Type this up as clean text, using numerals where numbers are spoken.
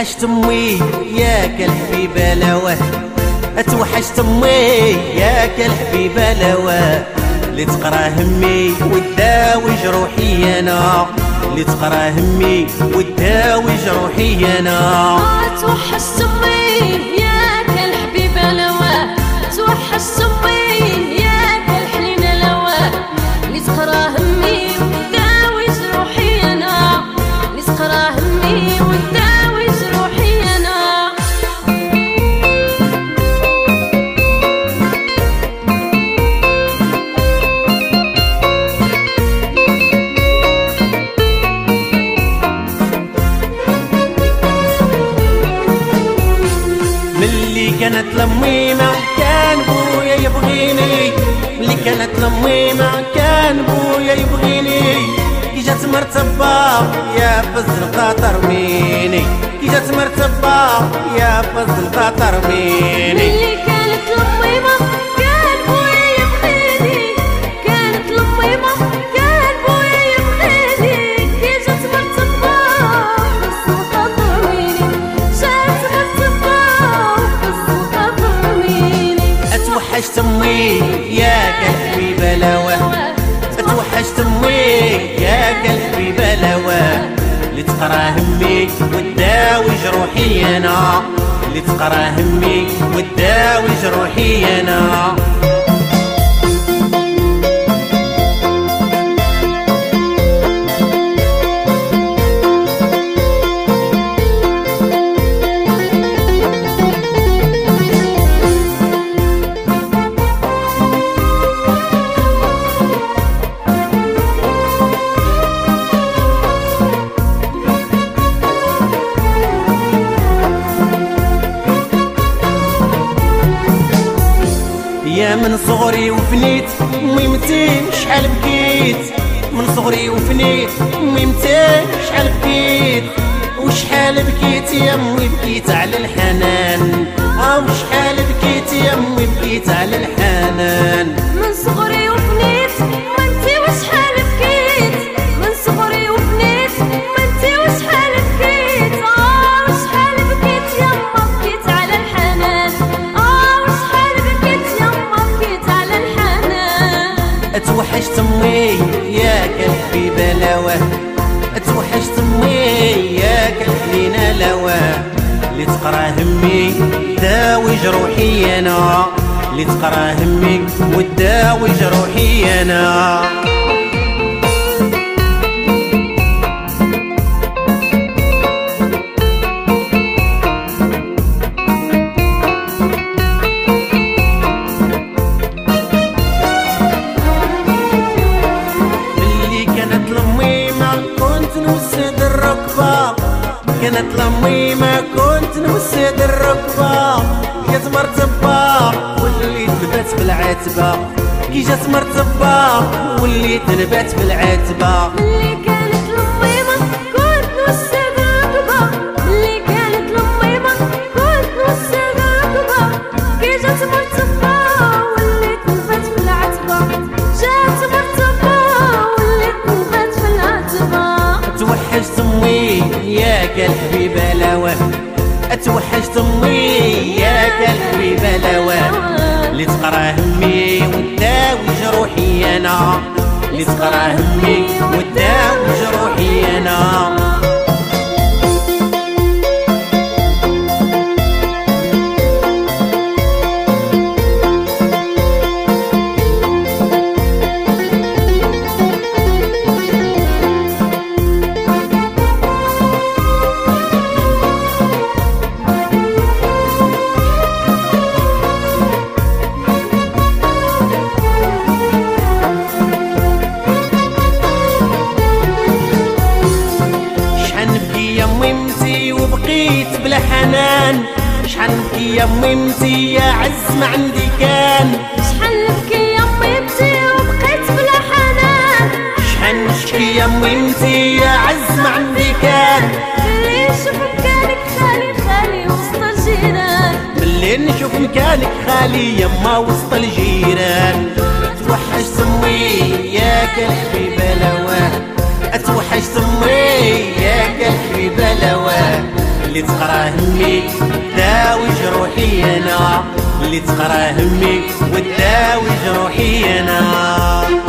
اتوحشت امي ياك الحبيبه لواه، اتوحشت امي ياك الحبيبه لواه، اللي تقرا همي وتداوي جروحي انا، اللي تقرا همي وتداوي جروحي انا. اتوحشت امي ياك الحبيبه لواه، اتوحشت امي ياك الحنينه لواه، اللي تقرا همي وتداوي جروحي انا، اللي تقرا همي وتداوي جروحي انا. ملي كانت لميمة كان بويا يبغيني، ملي كانت لميمة كان بويا يبغيني، كي جات مرتبة يا فز القطر ميني، كي جات مرتبة يا فز القطر ميني. ملي كانت لميمة كان بويا يبغيني، كانت لميمة كان بويا يبغيني، كي جات مرتبة فز القطر ميني، جات مرتبة فز القطر ميني. اتوحشت امي ياك الحبيبه لواه، اتوحشت امي ياك الحبيبه لواه، اللي تقرا همي وتداوي جروحي انا، اللي تقرا همي وتداوي جروحي انا. يا من صغري وفنيت ميمتين شحال بكيت، من صغري وفنيت ميمتين شحال بكيت، وشحال بكيت يا امي بكيت على الحنان، وشحال بكيت يا امي بكيت على الحنان. من صغري وفنيت منتي وشحال بكيت، من صغري وفنيت منتي وشحال بكيت، وشحال بكيت يما بكيت على الحنان، وشحال بكيت يما بكيت على الحنان. اتوحشت امي ياك الحبيبه لواه، اتوحشت امي ياك الحنينه لواه، اللي تقرا همي داوي جروحي انا، اللي تقرا همي وتداوي جروحي انا. كانت لميمة كنت نوسد الركبة، جات مرتبة وليت نبات في العتبة، كي جات مرتبة وليت نبات في العتبة. ملي كانت لميمة كنت نوسد الركبة، ملي كانت لميمة كنت نوسد الركبة، كي جات مرتبة وليت نبات في العتبة، جات مرتبة وليت نبات في العتبة. اتوحشت امي ياك الحبيبه لواه، اتوحشت امي ياك الحبيبه لواه، اللي تقرا همي وتداوي جروحي انا، اللي تقرا همي وتداوي جروحي انا. وبقيت بلا حنان، شحال نبكي يا ميمتي يا عز ما عندي كان، شحال نبكي يا ميمتي وبقيت بلا حنان، شحال نشكي يا ميمتي يا عز ما عندي كان. ملي نشوف مكانك خالي خالي وسط الجيران، ملي نشوف مكانك خالي يما وسط الجيران. توحشت امي ياك الحبيبه لواه، اتوحشت امي ياك الحبيبه لواه، اللي تقرا همي داوي جروحي انا، اللي تقرا همي وداوي جروحي انا.